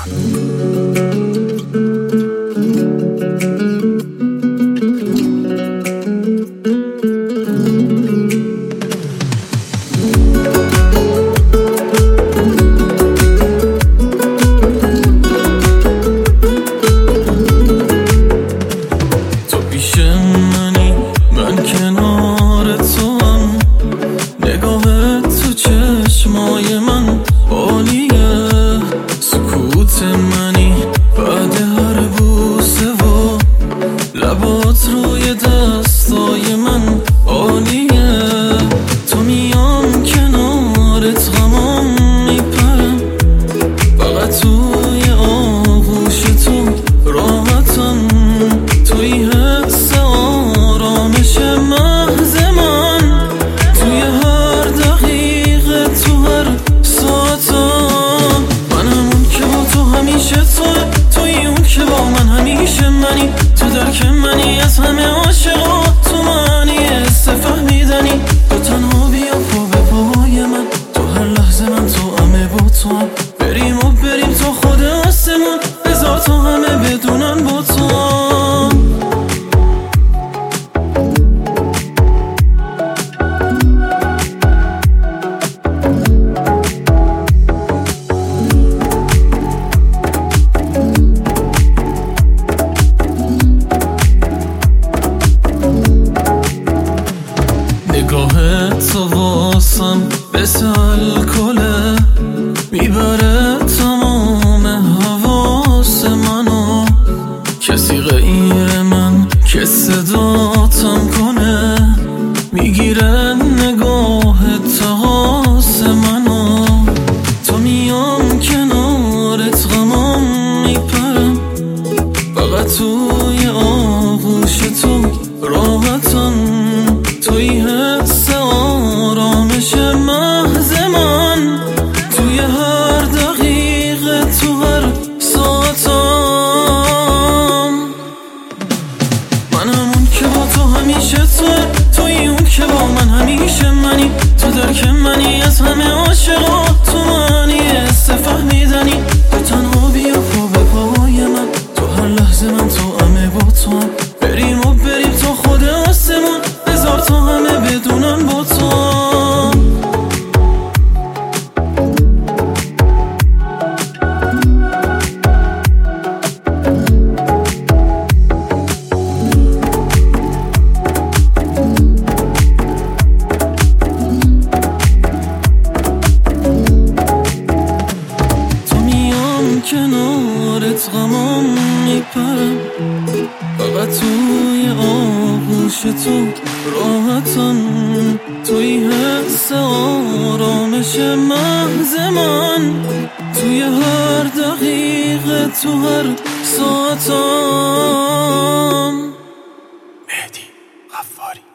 چشمای من عالیه، سکوت منی بعد هر بوسه و لبات روی دستای من عالیه. تو میام کنارت غمام میپرم، فقط توی آغوش تو راحتم، توی حس آرامش محض من، توی هر دقیقه تو هر ساعتم. من همون که با تو همیشه توی اون که با من همیشه منی، تو درک منی، از همه عاشقا تو منی، حس فهمیدنی، تو تنها بیا پا به پای من، تو هر لحظه من تو همه با تو هم، بریم تا خود آسمون، بذار تا همه بدونن با تو هم. نگاهت تو واسم مثل الکله، میبره تمام حواس منو، کسی غیر من که صداتم کنه، میگیره نگاهت حواس منو. تو میام کنارت غمام میپرم، فقط توی آغوش تو راحتم، توی حس آرامش محض من، توی هر دقیقه تو هر ساعتم. من همون که با تو همیشه توی اون که با من همیشه منی، تو درک منی، از همه عاشقا تو منی، حس فهمیدنی، تو تنها بیا پا به پای من، تو هر لحظه من تو همه با تو هم، بریم تا خود آسمون، بذار تا همه بدونن با تو هم. تو میام کنارت غمام میپرم، فقط توی آغوش تو راحتم، توی حس آرامش محض من، توی هر دقیقه تو هر ساعتم. مهدی غفاری.